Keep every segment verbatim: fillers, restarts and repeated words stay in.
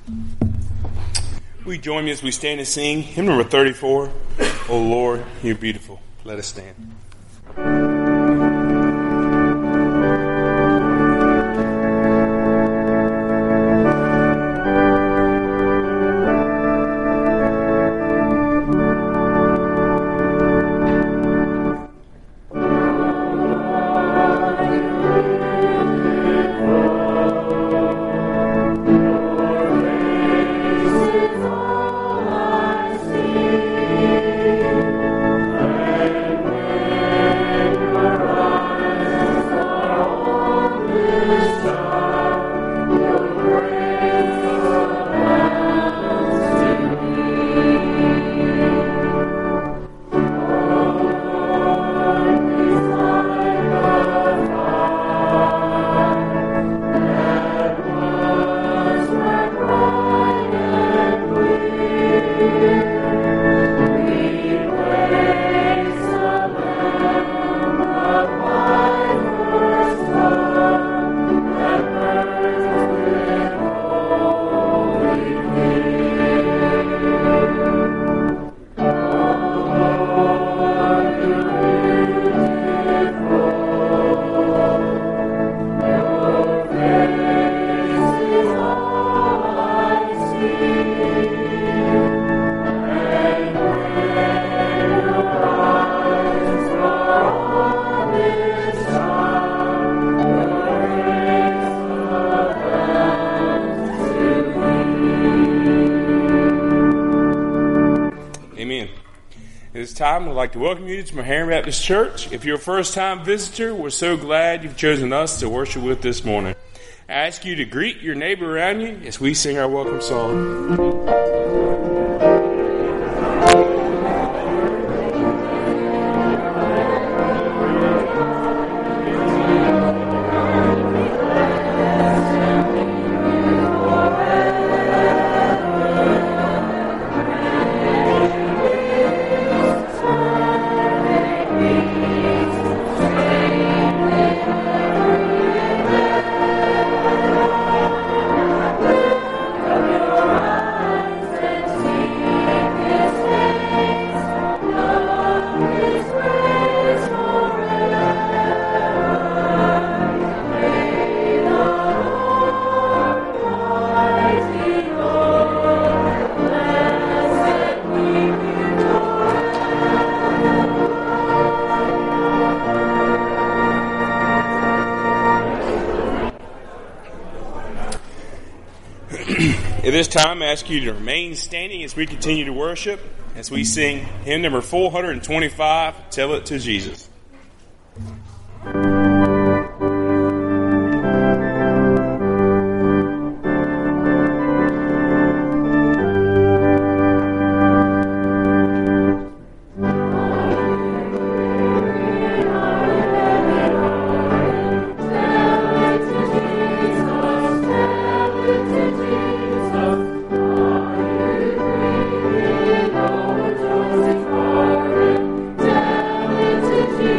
Will you join me as we stand and sing hymn number thirty-four, O Lord, You're Beautiful. Let us stand. Time, I'd like to welcome you to Meharry Baptist Church. If you're a first-time visitor, we're so glad you've chosen us to worship with this morning. I ask you to greet your neighbor around you as we sing our welcome song. At this time, I ask you to remain standing as we continue to worship, as we sing hymn number four hundred twenty-five, Tell It to Jesus. To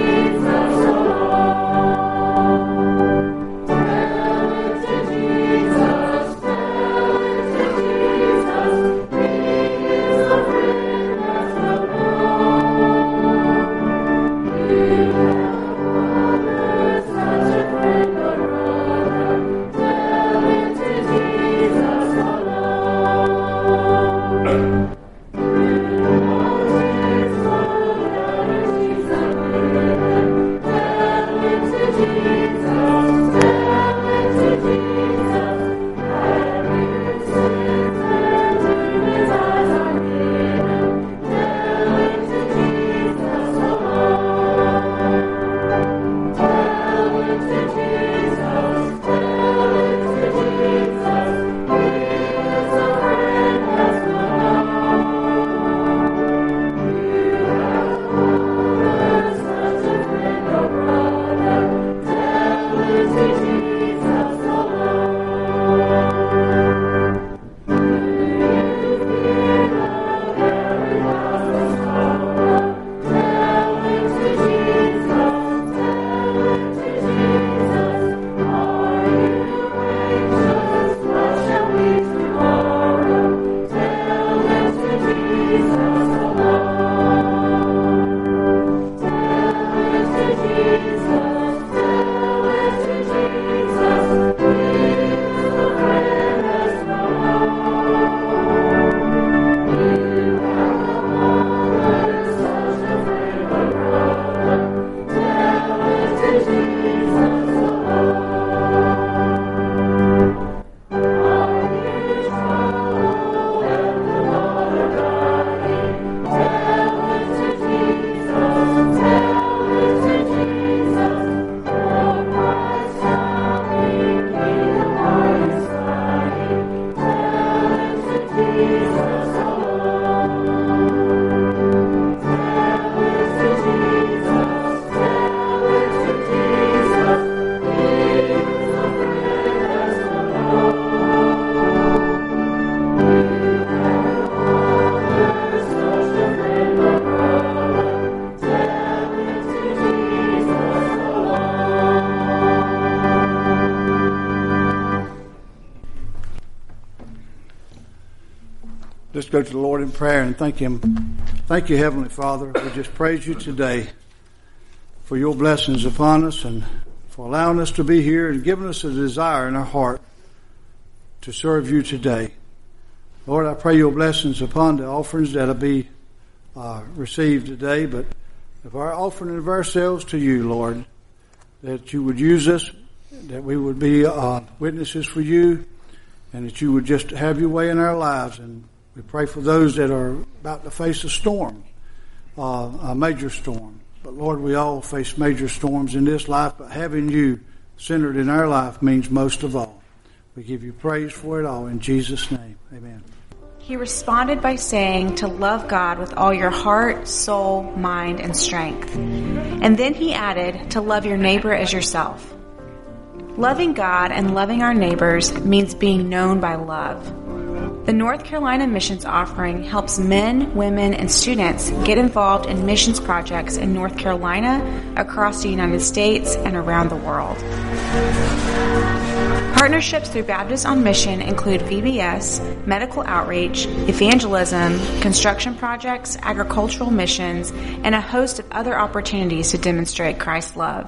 Let's go to the Lord in prayer and thank Him. Thank you, Heavenly Father. We just praise you today for your blessings upon us and for allowing us to be here and giving us a desire in our heart to serve you today. Lord, I pray your blessings upon the offerings that will be uh, received today, but of our offering of ourselves to you, Lord, that you would use us, that we would be uh, witnesses for you, and that you would just have your way in our lives. And we pray for those that are about to face a storm, uh, a major storm. But Lord, we all face major storms in this life, but having you centered in our life means most of all. We give you praise for it all in Jesus' name. Amen. He responded by saying to love God with all your heart, soul, mind, and strength. And then he added to love your neighbor as yourself. Loving God and loving our neighbors means being known by love. The North Carolina Missions Offering helps men, women, and students get involved in missions projects in North Carolina, across the United States, and around the world. Partnerships through Baptists on Mission include V B S, medical outreach, evangelism, construction projects, agricultural missions, and a host of other opportunities to demonstrate Christ's love.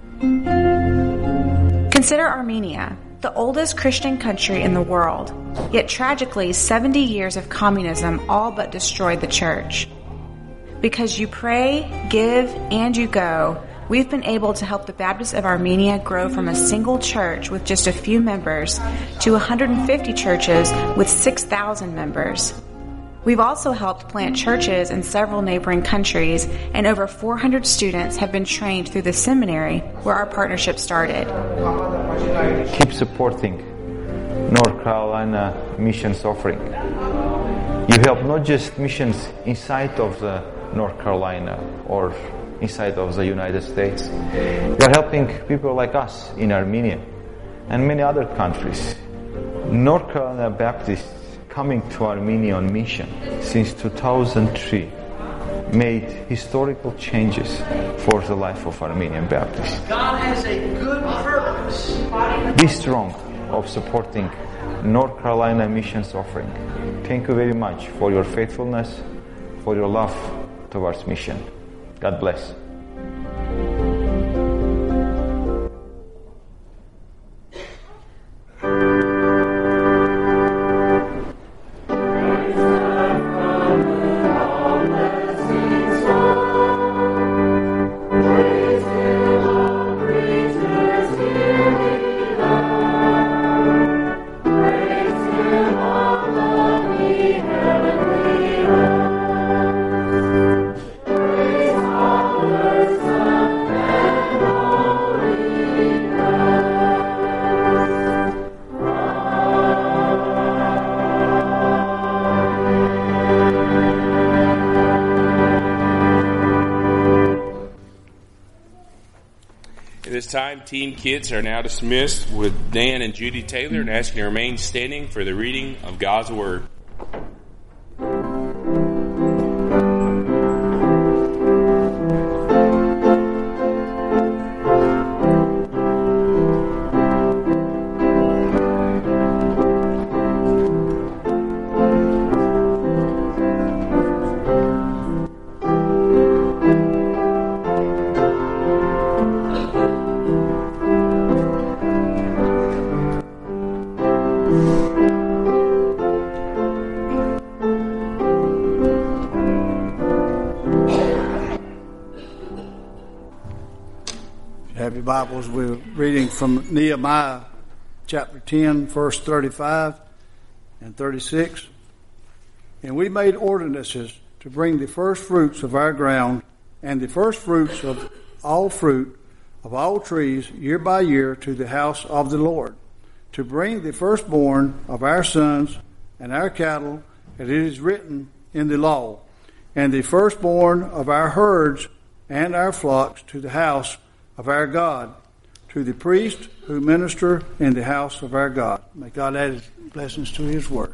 Consider Armenia, the oldest Christian country in the world. Yet tragically, seventy years of communism all but destroyed the church. Because you pray, give, and you go, we've been able to help the Baptists of Armenia grow from a single church with just a few members to one hundred fifty churches with six thousand members. We've also helped plant churches in several neighboring countries, and over four hundred students have been trained through the seminary where our partnership started. Keep supporting North Carolina Missions Offering. You help not just missions inside of the North Carolina or inside of the United States. You're helping people like us in Armenia and many other countries. North Carolina Baptists coming to Armenia on mission since two thousand three made historical changes for the life of Armenian Baptists. God has a good purpose. Be strong of supporting North Carolina Missions Offering. Thank you very much for your faithfulness, for your love towards mission. God bless. Time, team kids are now dismissed with Dan and Judy Taylor and asking to remain standing for the reading of God's Word. Bibles, we're reading from Nehemiah chapter ten, verse thirty-five and thirty-six. And we made ordinances to bring the first fruits of our ground and the first fruits of all fruit of all trees year by year to the house of the Lord, to bring the firstborn of our sons and our cattle, as it is written in the law, and the firstborn of our herds and our flocks to the house of our God, to the priests who minister in the house of our God. May God add his blessings to his word.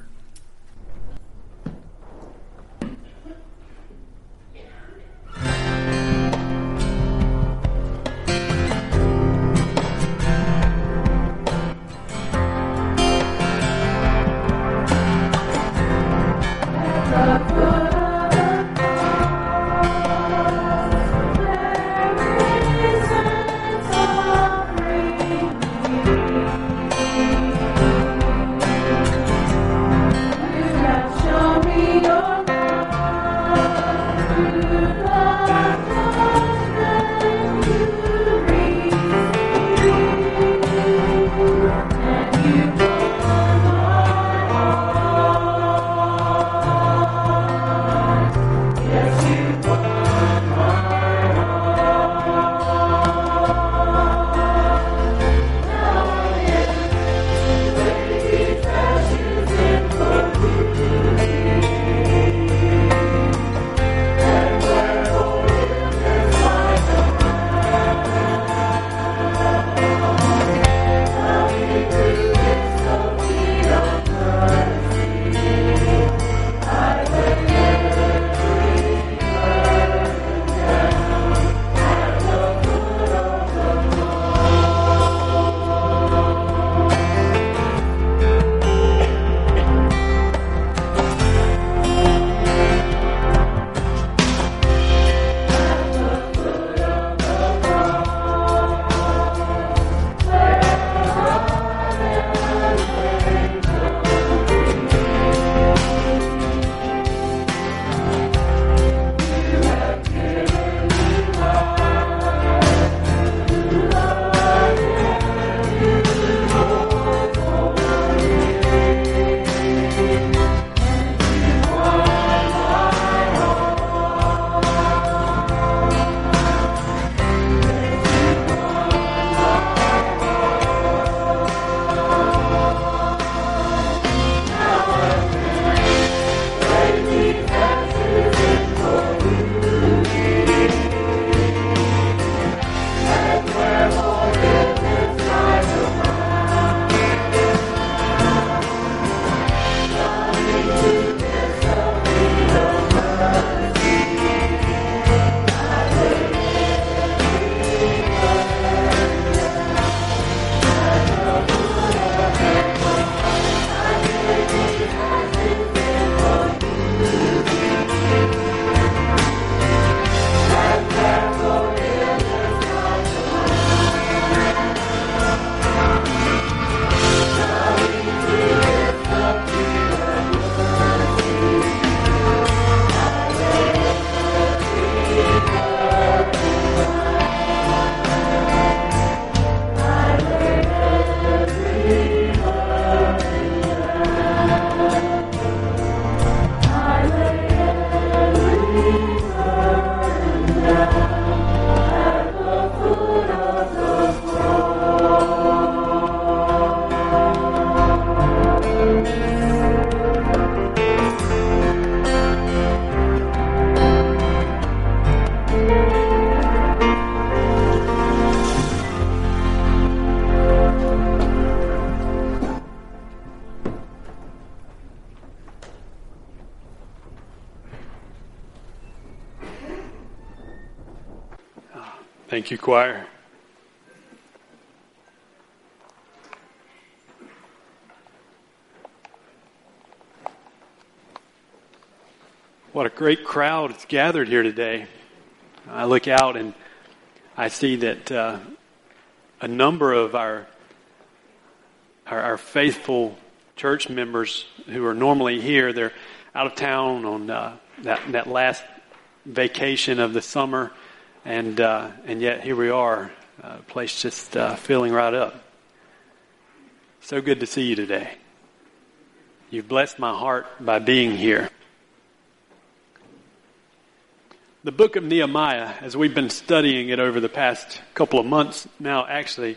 Thank you, choir. What a great crowd is gathered here today. I look out and I see that uh, a number of our, our our faithful church members who are normally here, they're out of town on uh, that that last vacation of the summer, and uh, and yet here we are, uh, place just uh, filling right up. So good to see you today. You've blessed my heart by being here. The book of Nehemiah, as we've been studying it over the past couple of months now, actually,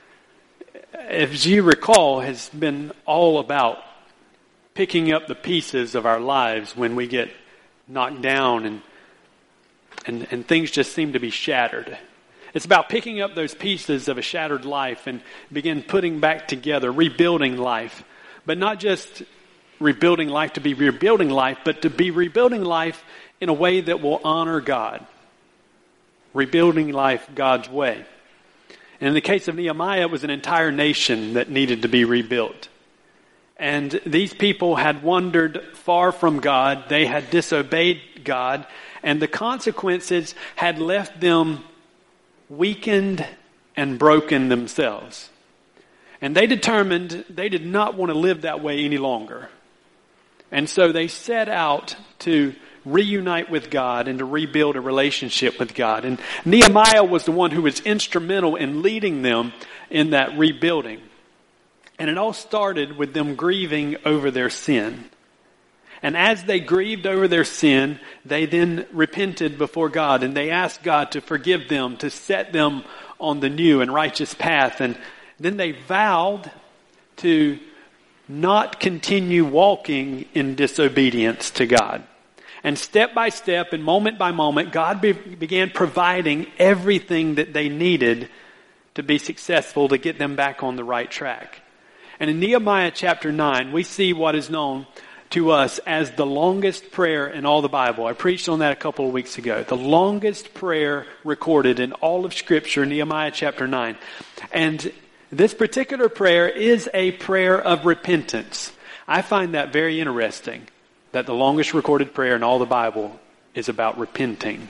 as you recall, has been all about picking up the pieces of our lives when we get knocked down and and, and things just seem to be shattered. It's about picking up those pieces of a shattered life and begin putting back together, rebuilding life. But not just rebuilding life to be rebuilding life, but to be rebuilding life in a way that will honor God. Rebuilding life God's way. And in the case of Nehemiah, it was an entire nation that needed to be rebuilt. And these people had wandered far from God. They had disobeyed God. And the consequences had left them weakened and broken themselves. And they determined they did not want to live that way any longer. And so they set out to reunite with God and to rebuild a relationship with God. And Nehemiah was the one who was instrumental in leading them in that rebuilding. And it all started with them grieving over their sin. And as they grieved over their sin, they then repented before God and they asked God to forgive them, to set them on the new and righteous path. And then they vowed to not continue walking in disobedience to God. And step by step and moment by moment, God be- began providing everything that they needed to be successful, to get them back on the right track. And in Nehemiah chapter nine, we see what is known to us as the longest prayer in all the Bible. I preached on that a couple of weeks ago. The longest prayer recorded in all of Scripture, Nehemiah chapter nine. And this particular prayer is a prayer of repentance. I find that very interesting, that the longest recorded prayer in all the Bible is about repenting.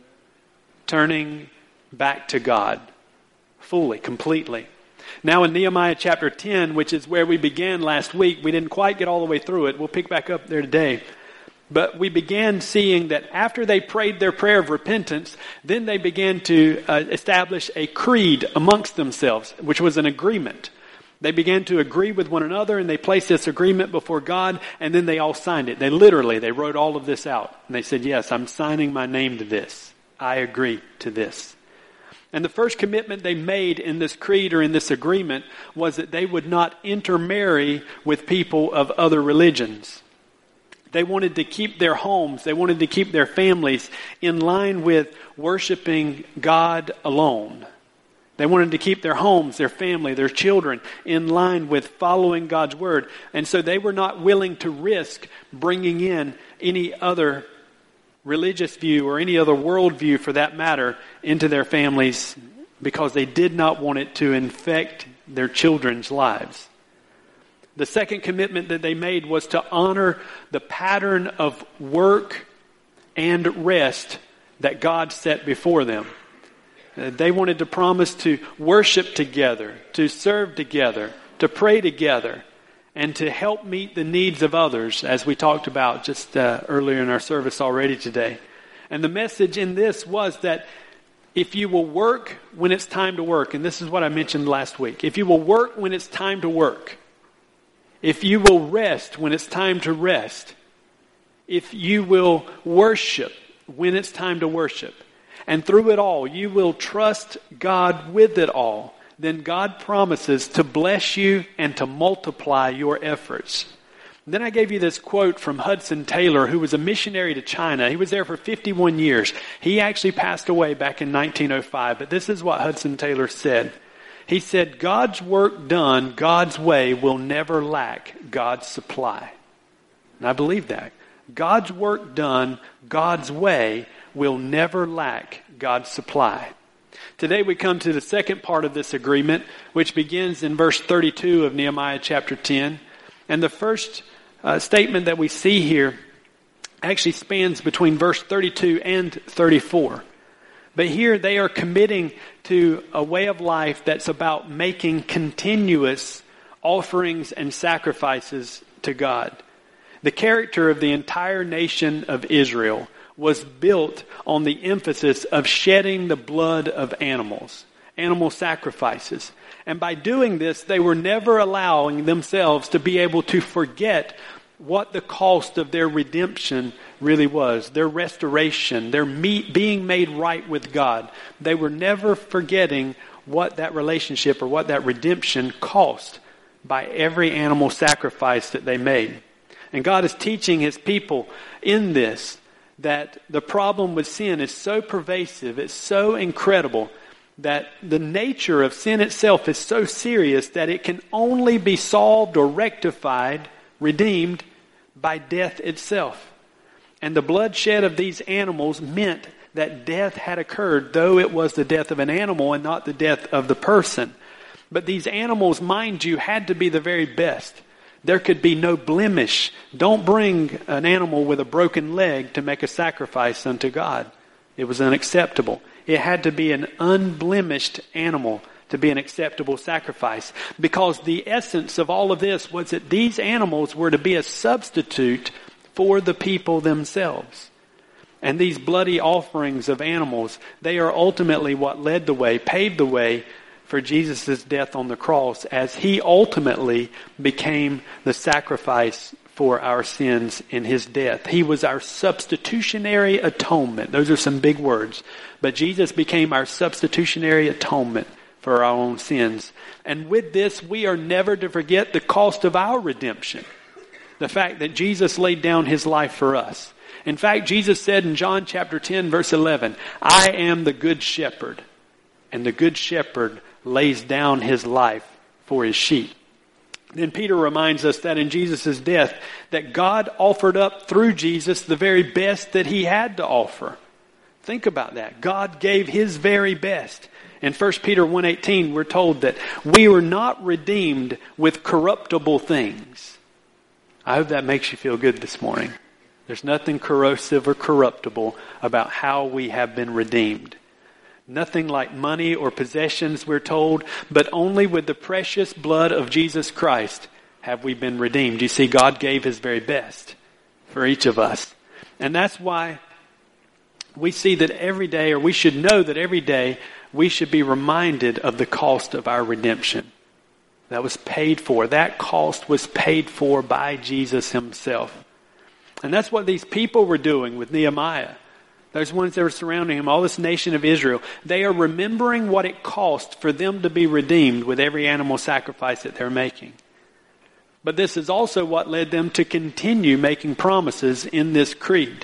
Turning back to God fully, completely. Now in Nehemiah chapter ten, which is where we began last week, we didn't quite get all the way through it. We'll pick back up there today. But we began seeing that after they prayed their prayer of repentance, then they began to uh, establish a creed amongst themselves, which was an agreement. They began to agree with one another, and they placed this agreement before God, and then they all signed it. They literally, they wrote all of this out. And they said, yes, I'm signing my name to this. I agree to this. And the first commitment they made in this creed or in this agreement was that they would not intermarry with people of other religions. They wanted to keep their homes, they wanted to keep their families in line with worshiping God alone. They wanted to keep their homes, their family, their children in line with following God's word. And so they were not willing to risk bringing in any other religious view or any other worldview for that matter into their families because they did not want it to infect their children's lives. The second commitment that they made was to honor the pattern of work and rest that God set before them. They wanted to promise to worship together, to serve together, to pray together, and to help meet the needs of others, as we talked about just uh, earlier in our service already today. And the message in this was that if you will work when it's time to work, and this is what I mentioned last week, if you will work when it's time to work, if you will rest when it's time to rest, if you will worship when it's time to worship, and through it all, you will trust God with it all, then God promises to bless you and to multiply your efforts. Then I gave you this quote from Hudson Taylor, who was a missionary to China. He was there for fifty-one years. He actually passed away back in nineteen oh five, but this is what Hudson Taylor said. He said, God's work done God's way will never lack God's supply. And I believe that. God's work done God's way will never lack God's supply. Today we come to the second part of this agreement, which begins in verse thirty-two of Nehemiah chapter ten. And the first uh, statement that we see here actually spans between verse thirty-two and thirty-four. But here they are committing to a way of life that's about making continuous offerings and sacrifices to God. The character of the entire nation of Israel was built on the emphasis of shedding the blood of animals, animal sacrifices. And by doing this, they were never allowing themselves to be able to forget what the cost of their redemption really was, their restoration, their meet, being made right with God. They were never forgetting what that relationship or what that redemption cost by every animal sacrifice that they made. And God is teaching His people in this that the problem with sin is so pervasive, it's so incredible, that the nature of sin itself is so serious that it can only be solved or rectified, redeemed, by death itself. And the bloodshed of these animals meant that death had occurred, though it was the death of an animal and not the death of the person. But these animals, mind you, had to be the very best. There could be no blemish. Don't bring an animal with a broken leg to make a sacrifice unto God. It was unacceptable. It had to be an unblemished animal to be an acceptable sacrifice. Because the essence of all of this was that these animals were to be a substitute for the people themselves. And these bloody offerings of animals, they are ultimately what led the way, paved the way for Jesus' death on the cross, as He ultimately became the sacrifice for our sins in His death. He was our substitutionary atonement. Those are some big words. But Jesus became our substitutionary atonement for our own sins. And with this, we are never to forget the cost of our redemption. The fact that Jesus laid down His life for us. In fact, Jesus said in John chapter ten, verse eleven, I am the good shepherd, and the good shepherd lays down his life for his sheep. Then Peter reminds us that in Jesus' death, that God offered up through Jesus the very best that He had to offer. Think about that. God gave His very best. In First Peter one eighteen, we're told that we were not redeemed with corruptible things. I hope that makes you feel good this morning. There's nothing corrosive or corruptible about how we have been redeemed. Nothing like money or possessions, we're told, but only with the precious blood of Jesus Christ have we been redeemed. You see, God gave His very best for each of us. And that's why we see that every day, or we should know that every day, we should be reminded of the cost of our redemption. That was paid for. That cost was paid for by Jesus Himself. And that's what these people were doing with Nehemiah. Those ones that were surrounding him, all this nation of Israel, they are remembering what it cost for them to be redeemed with every animal sacrifice that they're making. But this is also what led them to continue making promises in this creed.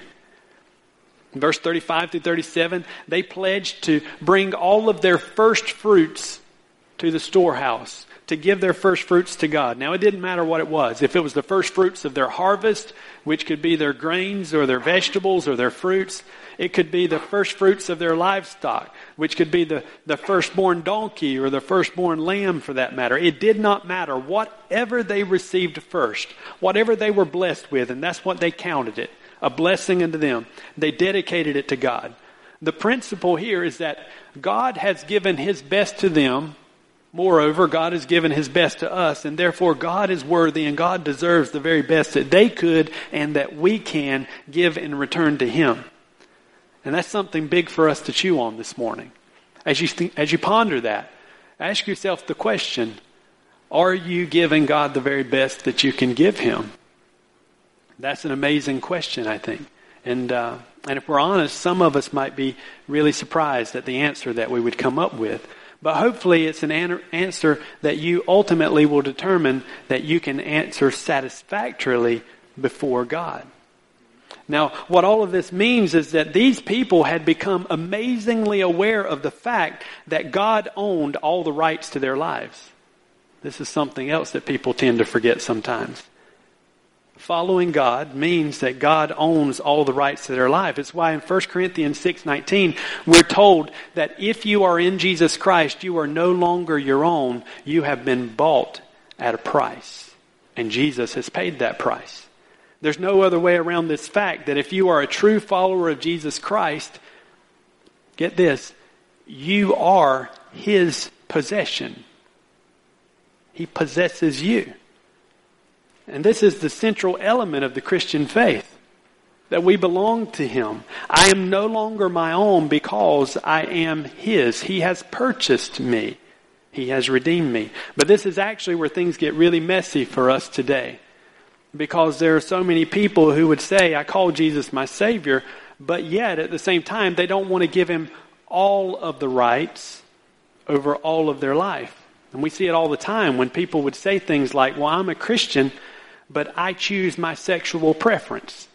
In verse thirty-five through thirty-seven, they pledged to bring all of their first fruits to the storehouse, to give their first fruits to God. Now, it didn't matter what it was. If it was the first fruits of their harvest, which could be their grains or their vegetables or their fruits, it could be the first fruits of their livestock, which could be the, the firstborn donkey or the firstborn lamb for that matter. It did not matter. Whatever they received first, whatever they were blessed with, and that's what they counted it, a blessing unto them. They dedicated it to God. The principle here is that God has given His best to them. Moreover, God has given His best to us, and therefore God is worthy and God deserves the very best that they could and that we can give in return to Him. And that's something big for us to chew on this morning. As you think, as you ponder that, ask yourself the question, are you giving God the very best that you can give Him? That's an amazing question, I think. And uh, and if we're honest, some of us might be really surprised at the answer that we would come up with. But hopefully it's an an- answer that you ultimately will determine that you can answer satisfactorily before God. Now, what all of this means is that these people had become amazingly aware of the fact that God owned all the rights to their lives. This is something else that people tend to forget sometimes. Following God means that God owns all the rights to their life. It's why in First Corinthians six nineteen, we're told that if you are in Jesus Christ, you are no longer your own. You have been bought at a price. And Jesus has paid that price. There's no other way around this fact that if you are a true follower of Jesus Christ, get this, you are His possession. He possesses you. And this is the central element of the Christian faith, that we belong to Him. I am no longer my own because I am His. He has purchased me. He has redeemed me. But this is actually where things get really messy for us today, because there are so many people who would say, I call Jesus my Savior, but yet at the same time they don't want to give Him all of the rights over all of their life. And we see it all the time when people would say things like, well, I'm a Christian, but I choose my sexual preference.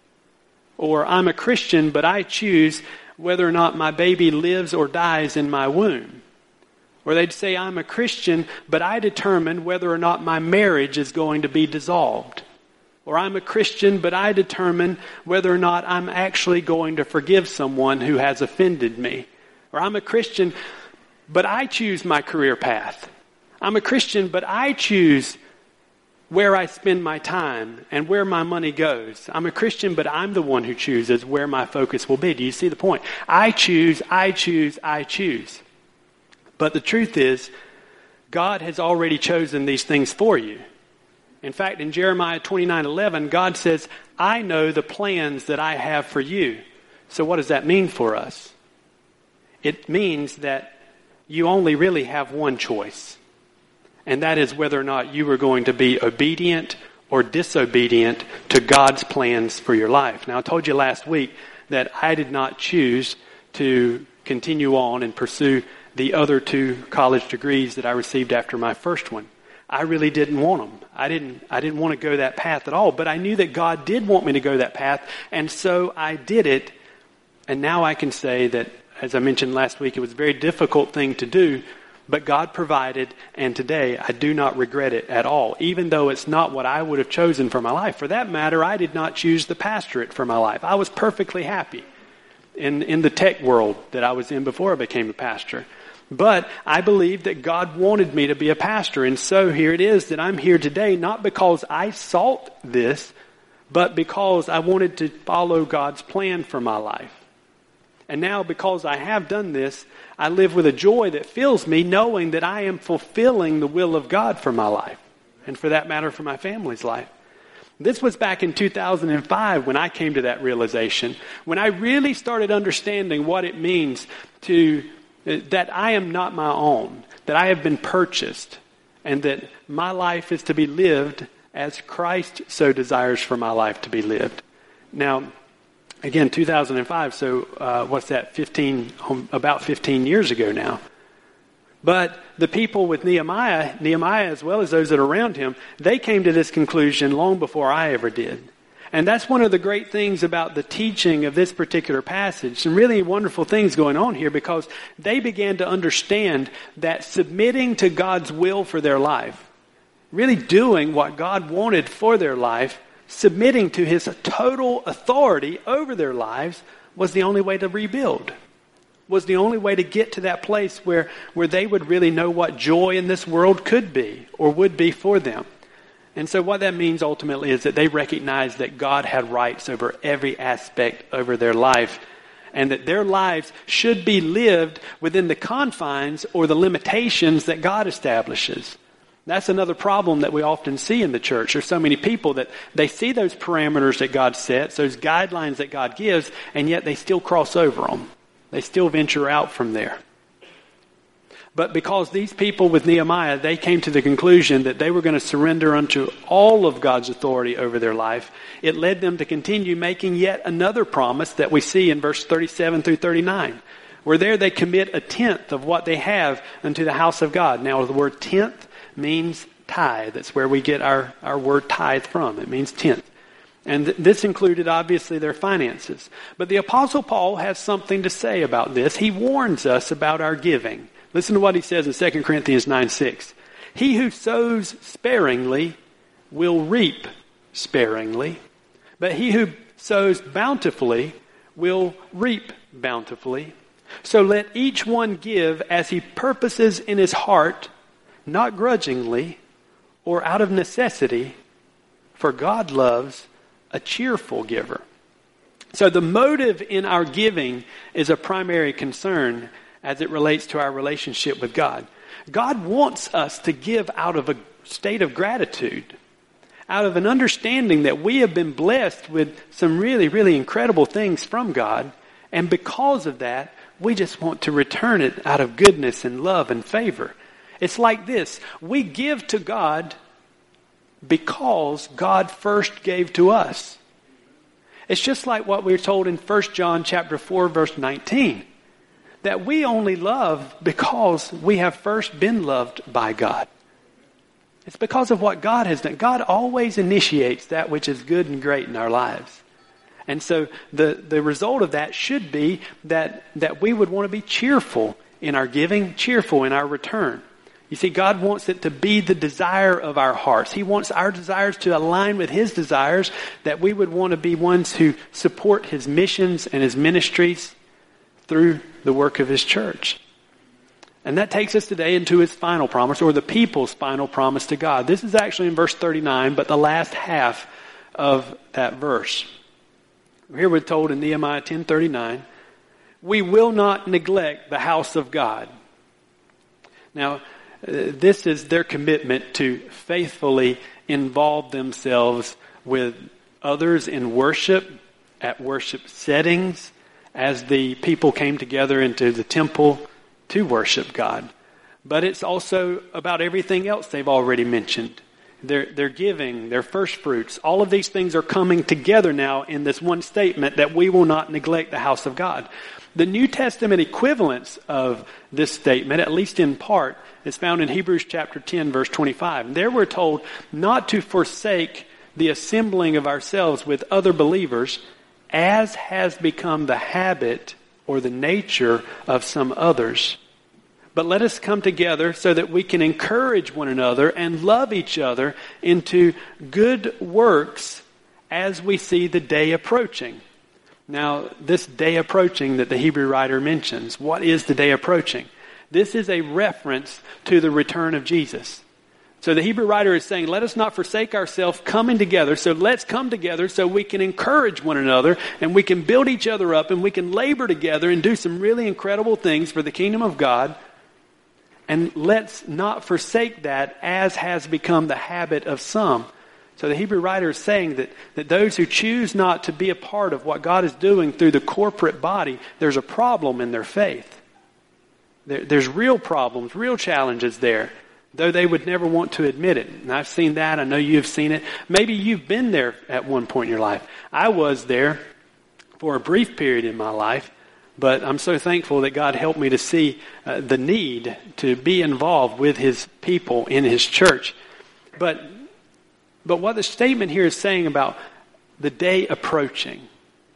Or I'm a Christian, but I choose whether or not my baby lives or dies in my womb. Or they'd say, I'm a Christian, but I determine whether or not my marriage is going to be dissolved. Or I'm a Christian, but I determine whether or not I'm actually going to forgive someone who has offended me. Or I'm a Christian, but I choose my career path. I'm a Christian, but I choose where I spend my time and where my money goes. I'm a Christian, but I'm the one who chooses where my focus will be. Do you see the point? I choose, I choose, I choose. But the truth is, God has already chosen these things for you. In fact, in Jeremiah twenty-nine eleven, God says, I know the plans that I have for you. So what does that mean for us? It means that you only really have one choice. And that is whether or not you are going to be obedient or disobedient to God's plans for your life. Now, I told you last week that I did not choose to continue on and pursue the other two college degrees that I received after my first one. I really didn't want them. I didn't, I didn't want to go that path at all. But I knew that God did want me to go that path. And so I did it. And now I can say that, as I mentioned last week, it was a very difficult thing to do. But God provided, and today I do not regret it at all, even though it's not what I would have chosen for my life. For that matter, I did not choose the pastorate for my life. I was perfectly happy in, in the tech world that I was in before I became a pastor. But I believe that God wanted me to be a pastor, and so here it is that I'm here today, not because I sought this, but because I wanted to follow God's plan for my life. And now, because I have done this, I live with a joy that fills me, knowing that I am fulfilling the will of God for my life, and for that matter, for my family's life. This was back in two thousand five when I came to that realization, when I really started understanding what it means to that I am not my own, that I have been purchased, and that my life is to be lived as Christ so desires for my life to be lived. Now, again, two thousand five, so uh, what's that, fifteen, about fifteen years ago now. But the people with Nehemiah, Nehemiah as well as those that are around him, they came to this conclusion long before I ever did. And that's one of the great things about the teaching of this particular passage. Some really wonderful things going on here, because they began to understand that submitting to God's will for their life, really doing what God wanted for their life, submitting to His total authority over their lives, was the only way to rebuild. Was the only way to get to that place where, where they would really know what joy in this world could be or would be for them. And so what that means ultimately is that they recognized that God had rights over every aspect over their life, and that their lives should be lived within the confines or the limitations that God establishes. That's another problem that we often see in the church. There's so many people that they see those parameters that God sets, those guidelines that God gives, and yet they still cross over them. They still venture out from there. But because these people with Nehemiah, they came to the conclusion that they were going to surrender unto all of God's authority over their life, it led them to continue making yet another promise that we see in verse thirty-seven through thirty-nine. Where there they commit a tenth of what they have unto the house of God. Now the word tenth means tithe. That's where we get our, our word tithe from. It means tenth. And th- this included, obviously, their finances. But the Apostle Paul has something to say about this. He warns us about our giving. Listen to what he says in Second Corinthians nine six. He who sows sparingly will reap sparingly, but he who sows bountifully will reap bountifully. So let each one give as he purposes in his heart, not grudgingly or out of necessity, for God loves a cheerful giver. So the motive in our giving is a primary concern as it relates to our relationship with God. God wants us to give out of a state of gratitude, out of an understanding that we have been blessed with some really, really incredible things from God. And because of that, we just want to return it out of goodness and love and favor. It's like this. We give to God because God first gave to us. It's just like what we're told in First John chapter four, verse nineteen. That we only love because we have first been loved by God. It's because of what God has done. God always initiates that which is good and great in our lives. And so the, the result of that should be that, that we would want to be cheerful in our giving, cheerful in our return. You see, God wants it to be the desire of our hearts. He wants our desires to align with His desires, that we would want to be ones who support His missions and His ministries through the work of His church. And that takes us today into His final promise, or the people's final promise to God. This is actually in verse thirty-nine, but the last half of that verse. Here we're told in Nehemiah ten thirty-nine, we will not neglect the house of God. Now, this is their commitment to faithfully involve themselves with others in worship, at worship settings, as the people came together into the temple to worship God. But it's also about everything else they've already mentioned. Their, their giving, their first fruits, all of these things are coming together now in this one statement that we will not neglect the house of God. The New Testament equivalence of this statement, at least in part, is found in Hebrews chapter ten, verse twenty-five. There we're told not to forsake the assembling of ourselves with other believers, as has become the habit or the nature of some others. But let us come together so that we can encourage one another and love each other into good works as we see the day approaching. Now, this day approaching that the Hebrew writer mentions, what is the day approaching? This is a reference to the return of Jesus. So the Hebrew writer is saying, let us not forsake ourselves coming together. So let's come together so we can encourage one another and we can build each other up and we can labor together and do some really incredible things for the kingdom of God. And let's not forsake that, as has become the habit of some. So the Hebrew writer is saying that, that those who choose not to be a part of what God is doing through the corporate body, there's a problem in their faith. There, there's real problems, real challenges there, though they would never want to admit it. And I've seen that. I know you've seen it. Maybe you've been there at one point in your life. I was there for a brief period in my life. But I'm so thankful that God helped me to see uh, the need to be involved with His people in His church. But but what the statement here is saying about the day approaching,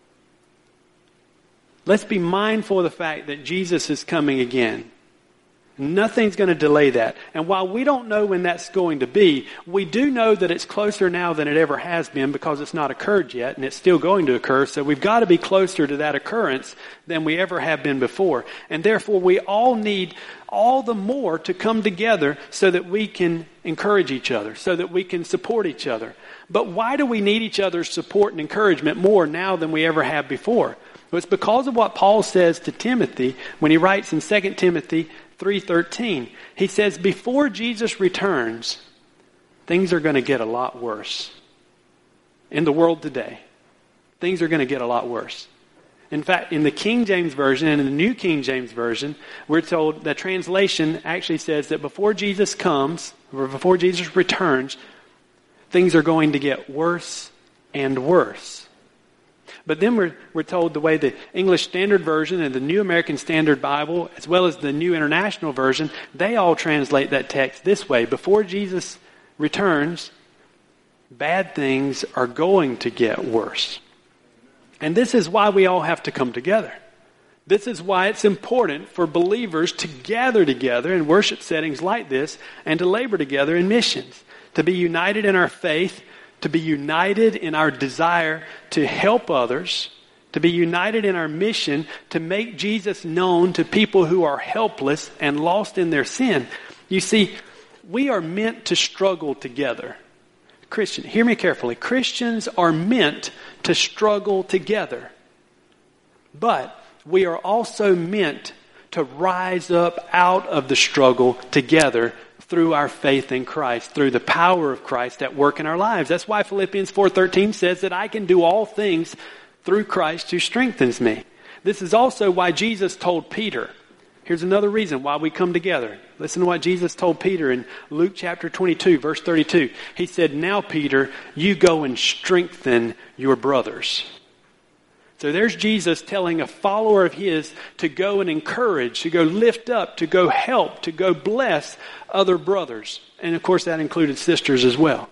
let's be mindful of the fact that Jesus is coming again. Nothing's going to delay that. And while we don't know when that's going to be, we do know that it's closer now than it ever has been, because it's not occurred yet and it's still going to occur. So we've got to be closer to that occurrence than we ever have been before. And therefore we all need all the more to come together so that we can encourage each other, so that we can support each other. But why do we need each other's support and encouragement more now than we ever have before? Well, it's because of what Paul says to Timothy when he writes in Second Timothy three thirteen. He says, before Jesus returns, things are going to get a lot worse. In the world today, things are going to get a lot worse. In fact, in the King James Version and in the New King James Version, we're told that translation actually says that before Jesus comes, or before Jesus returns, things are going to get worse and worse. But then we're, we're told the way the English Standard Version and the New American Standard Bible, as well as the New International Version, they all translate that text this way. Before Jesus returns, bad things are going to get worse. And this is why we all have to come together. This is why it's important for believers to gather together in worship settings like this and to labor together in missions, to be united in our faith, to be united in our desire to help others, to be united in our mission to make Jesus known to people who are helpless and lost in their sin. You see, we are meant to struggle together. Christian, hear me carefully. Christians are meant to struggle together. But we are also meant to rise up out of the struggle together through our faith in Christ, through the power of Christ at work in our lives. That's why Philippians four thirteen says that I can do all things through Christ who strengthens me. This is also why Jesus told Peter. Here's another reason why we come together. Listen to what Jesus told Peter in Luke chapter twenty-two, verse thirty-two. He said, now, Peter, you go and strengthen your brothers. So there's Jesus telling a follower of his to go and encourage, to go lift up, to go help, to go bless other brothers. And of course that included sisters as well.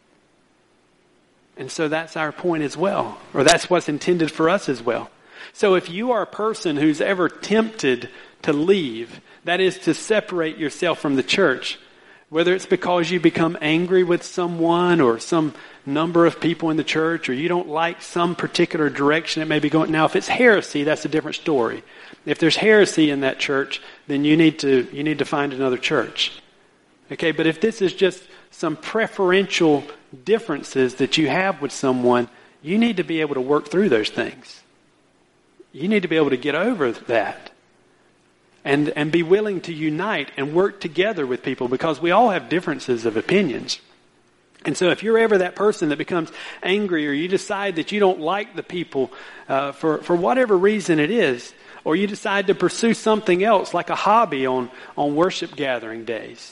And so that's our point as well. Or that's what's intended for us as well. So if you are a person who's ever tempted to leave, that is to separate yourself from the church, whether it's because you become angry with someone or some number of people in the church, or you don't like some particular direction it may be going. Now, if it's heresy, that's a different story. If there's heresy in that church, then you need to you need to find another church. Okay, but if this is just some preferential differences that you have with someone, you need to be able to work through those things. You need to be able to get over that. And and be willing to unite and work together with people, because we all have differences of opinions. And so if you're ever that person that becomes angry, or you decide that you don't like the people uh, for, for whatever reason it is, or you decide to pursue something else like a hobby on, on worship gathering days,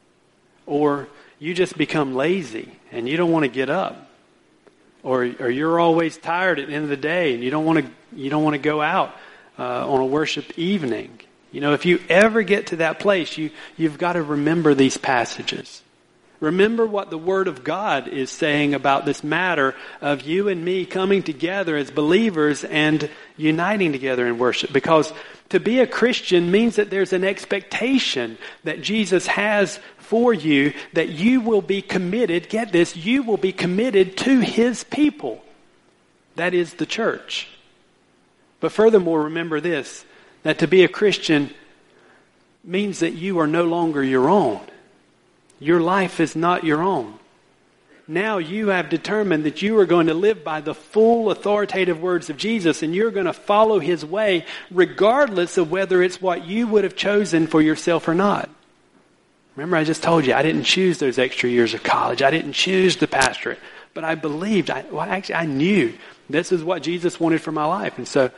or you just become lazy and you don't want to get up, or or you're always tired at the end of the day and you don't want to you don't want to go out uh, on a worship evening. You know, if you ever get to that place, you, you've got to remember these passages. Remember what the Word of God is saying about this matter of you and me coming together as believers and uniting together in worship. Because to be a Christian means that there's an expectation that Jesus has for you, that you will be committed, get this, you will be committed to His people. That is the church. But furthermore, remember this, that to be a Christian means that you are no longer your own. Your life is not your own. Now you have determined that you are going to live by the full authoritative words of Jesus, and you're going to follow His way regardless of whether it's what you would have chosen for yourself or not. Remember, I just told you, I didn't choose those extra years of college. I didn't choose the pastorate. But I believed, I, well, actually I knew this is what Jesus wanted for my life. And so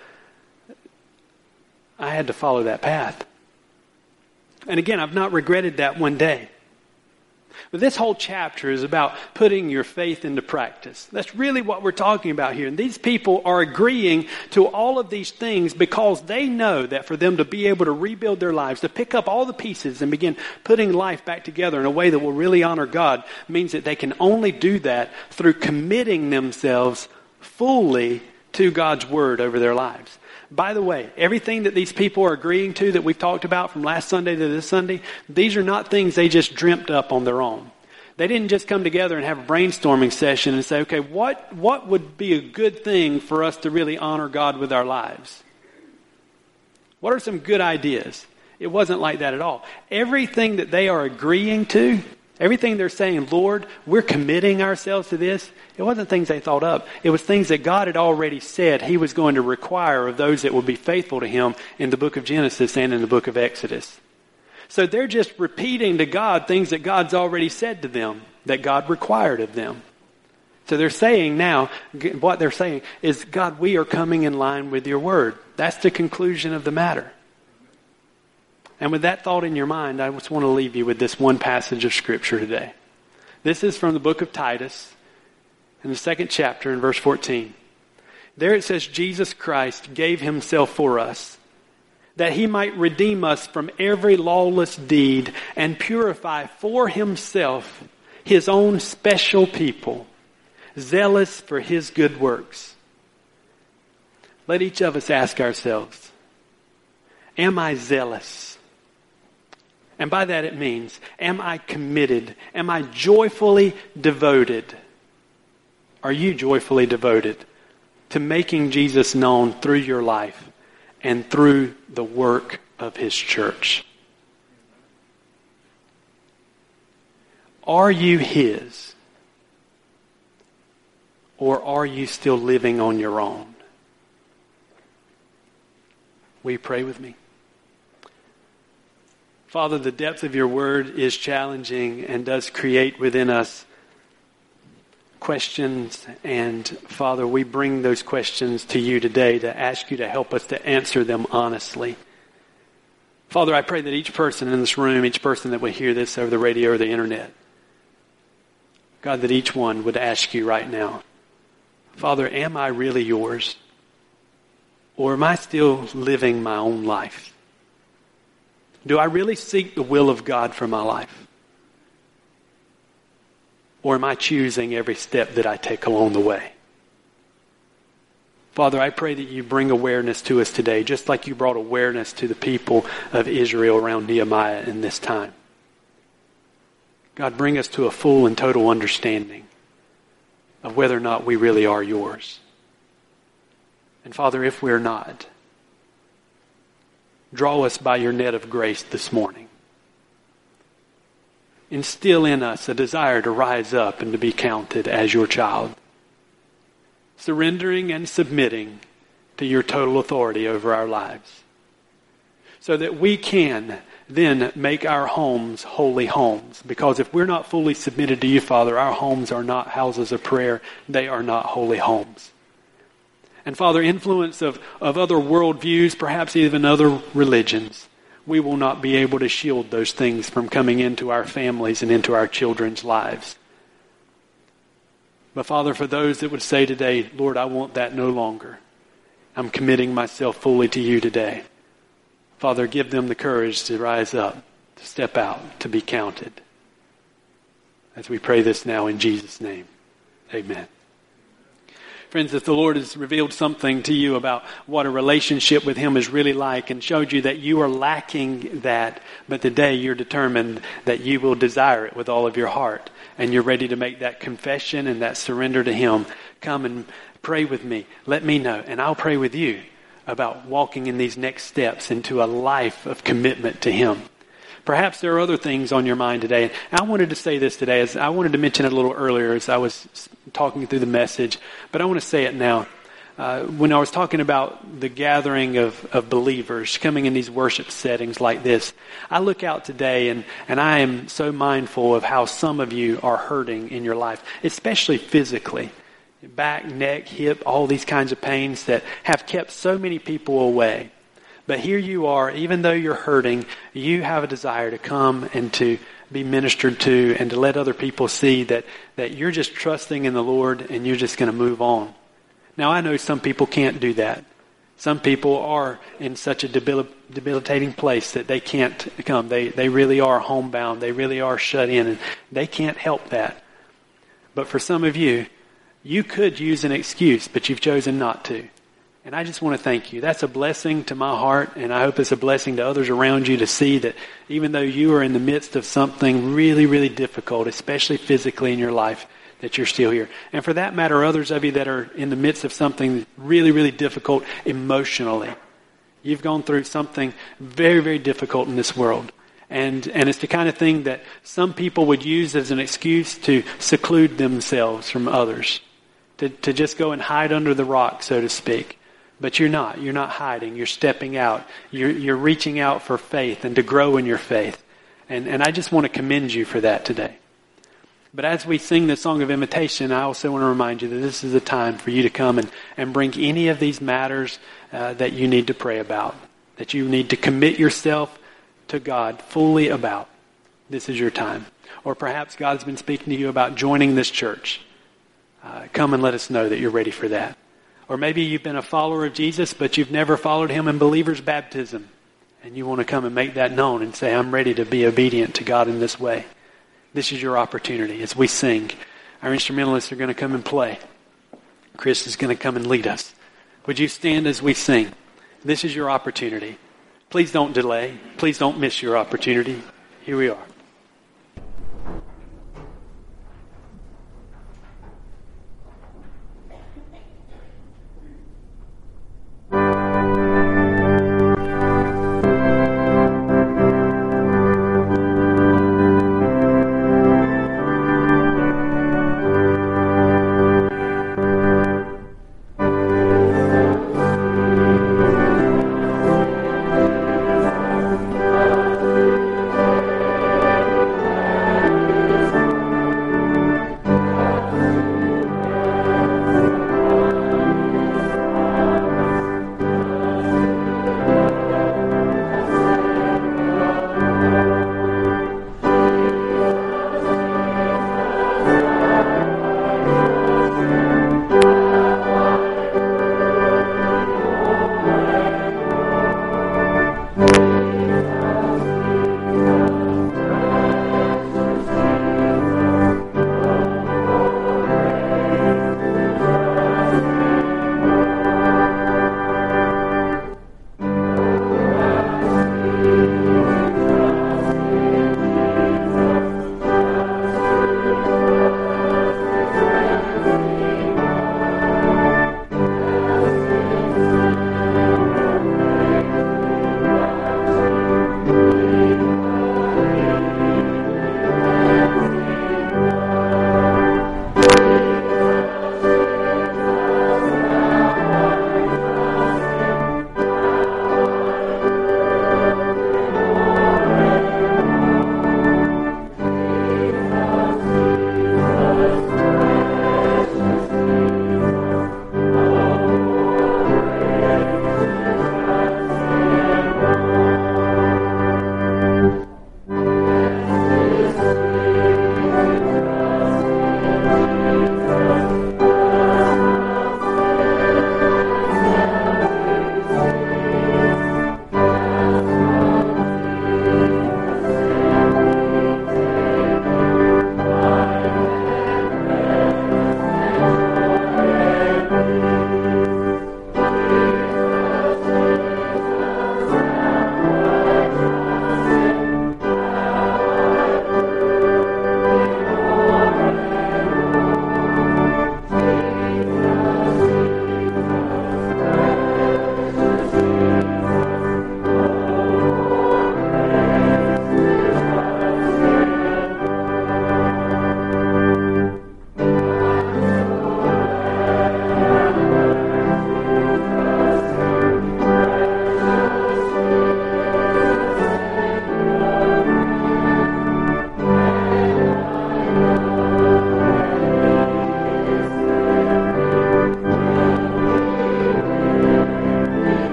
I had to follow that path. And again, I've not regretted that one day. But this whole chapter is about putting your faith into practice. That's really what we're talking about here. And these people are agreeing to all of these things because they know that for them to be able to rebuild their lives, to pick up all the pieces and begin putting life back together in a way that will really honor God, means that they can only do that through committing themselves fully to God's Word over their lives. By the way, everything that these people are agreeing to that we've talked about from last Sunday to this Sunday, these are not things they just dreamt up on their own. They didn't just come together and have a brainstorming session and say, okay, what, what would be a good thing for us to really honor God with our lives? What are some good ideas? It wasn't like that at all. Everything that they are agreeing to, everything they're saying, Lord, we're committing ourselves to this, it wasn't things they thought up. It was things that God had already said He was going to require of those that would be faithful to Him in the book of Genesis and in the book of Exodus. So they're just repeating to God things that God's already said to them, that God required of them. So they're saying now, what they're saying is, God, we are coming in line with your word. That's the conclusion of the matter. And with that thought in your mind, I just want to leave you with this one passage of Scripture today. This is from the book of Titus, in the second chapter, in verse fourteen. There it says, Jesus Christ gave Himself for us, that He might redeem us from every lawless deed and purify for Himself His own special people, zealous for His good works. Let each of us ask ourselves, am I zealous? And by that it means, am I committed? Am I joyfully devoted Are you joyfully devoted to making Jesus known through your life and through the work of His church? Are you His? Or are you still living on your own? Will you pray with me? Father, the depth of your word is challenging and does create within us questions. And Father, we bring those questions to you today to ask you to help us to answer them honestly. Father, I pray that each person in this room, each person that will hear this over the radio or the internet, God, that each one would ask you right now, Father, am I really yours? Or am I still living my own life? Do I really seek the will of God for my life? Or am I choosing every step that I take along the way? Father, I pray that you bring awareness to us today, just like you brought awareness to the people of Israel around Nehemiah in this time. God, bring us to a full and total understanding of whether or not we really are yours. And Father, if we're not, draw us by your net of grace this morning. Instill in us a desire to rise up and to be counted as your child, surrendering and submitting to your total authority over our lives, so that we can then make our homes holy homes. Because if we're not fully submitted to you, Father, our homes are not houses of prayer. They are not holy homes. And Father, influence of, of other worldviews, perhaps even other religions, we will not be able to shield those things from coming into our families and into our children's lives. But Father, for those that would say today, Lord, I want that no longer, I'm committing myself fully to you today. Father, give them the courage to rise up, to step out, to be counted. As we pray this now in Jesus' name, amen. Friends, if the Lord has revealed something to you about what a relationship with Him is really like and showed you that you are lacking that, but today you're determined that you will desire it with all of your heart and you're ready to make that confession and that surrender to Him, come and pray with me. Let me know, and I'll pray with you about walking in these next steps into a life of commitment to Him. Perhaps there are other things on your mind today. I wanted to say this today. As I wanted to mention it a little earlier as I was talking through the message, but I want to say it now. Uh, when I was talking about the gathering of, of believers coming in these worship settings like this, I look out today and, and I am so mindful of how some of you are hurting in your life, especially physically. Back, neck, hip, all these kinds of pains that have kept so many people away. But here you are, even though you're hurting, you have a desire to come and to be ministered to and to let other people see that, that you're just trusting in the Lord and you're just going to move on. Now, I know some people can't do that. Some people are in such a debil- debilitating place that they can't come. They, they really are homebound. They really are shut in, and they can't help that. But for some of you, you could use an excuse, but you've chosen not to. And I just want to thank you. That's a blessing to my heart, and I hope it's a blessing to others around you to see that even though you are in the midst of something really, really difficult, especially physically in your life, that you're still here. And for that matter, others of you that are in the midst of something really, really difficult emotionally. You've gone through something very, very difficult in this world. And and it's the kind of thing that some people would use as an excuse to seclude themselves from others. To, to just go and hide under the rock, so to speak. But you're not. You're not hiding. You're stepping out. You're, you're reaching out for faith and to grow in your faith. And, and I just want to commend you for that today. But as we sing the song of invitation, I also want to remind you that this is a time for you to come and, and bring any of these matters uh, that you need to pray about, that you need to commit yourself to God fully about. This is your time. Or perhaps God's been speaking to you about joining this church. Uh, come and let us know that you're ready for that. Or maybe you've been a follower of Jesus, but you've never followed Him in believer's baptism. And you want to come and make that known and say, I'm ready to be obedient to God in this way. This is your opportunity. As we sing, our instrumentalists are going to come and play. Chris is going to come and lead us. Would you stand as we sing? This is your opportunity. Please don't delay. Please don't miss your opportunity. Here we are.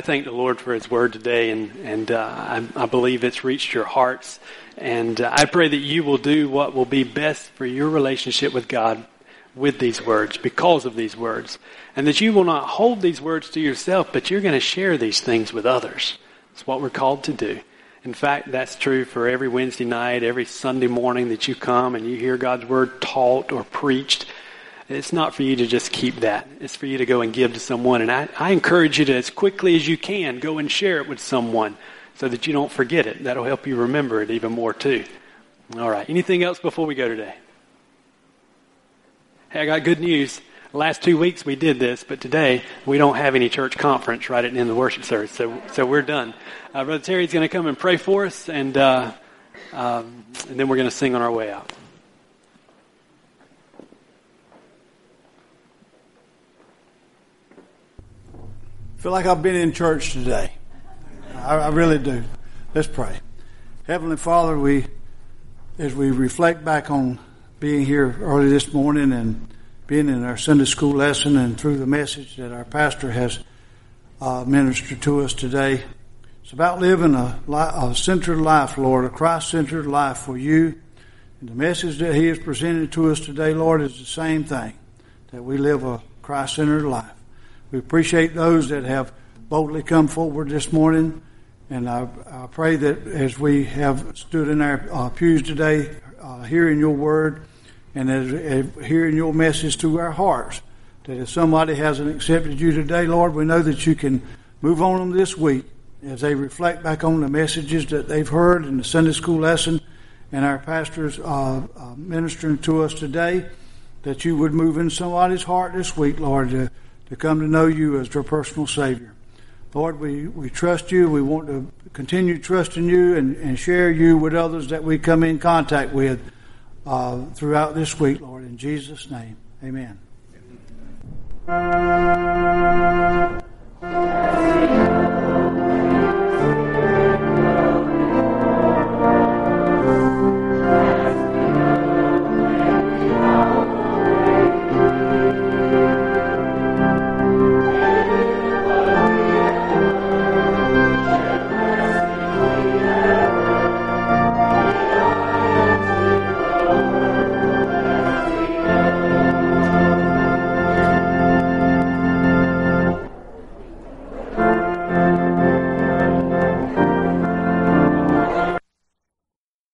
thank the Lord for His Word today, and, and uh, I, I believe it's reached your hearts. And uh, I pray that you will do what will be best for your relationship with God with these words, because of these words. And that you will not hold these words to yourself, but you're going to share these things with others. It's what we're called to do. In fact, that's true for every Wednesday night, every Sunday morning that you come and you hear God's Word taught or preached. It's not for you to just keep that. It's for you to go and give to someone. And I, I encourage you to, as quickly as you can, go and share it with someone so that you don't forget it. That'll help you remember it even more too. All right. Anything else before we go today? Hey, I got good news. The last two weeks we did this, but today we don't have any church conference right at the end of the worship service, so so we're done. Uh, Brother Terry's going to come and pray for us, and uh, um, and then we're going to sing on our way out. I feel like I've been in church today. I, I really do. Let's pray. Heavenly Father, we as we reflect back on being here early this morning and being in our Sunday school lesson and through the message that our pastor has uh, ministered to us today. It's about living a, a centered life, Lord, a Christ-centered life for you. And the message that he has presented to us today, Lord, is the same thing, that we live a Christ-centered life. We appreciate those that have boldly come forward this morning. And I, I pray that as we have stood in our uh, pews today, uh, hearing your word, and as, as hearing your message to our hearts, that if somebody hasn't accepted you today, Lord, we know that you can move on them this week as they reflect back on the messages that they've heard in the Sunday school lesson and our pastors uh, uh, ministering to us today, that you would move in somebody's heart this week, Lord, to, to come to know you as their personal Savior. Lord, we, we trust you. We want to continue trusting you and, and share you with others that we come in contact with Uh, throughout this week, Lord, in Jesus' name, amen.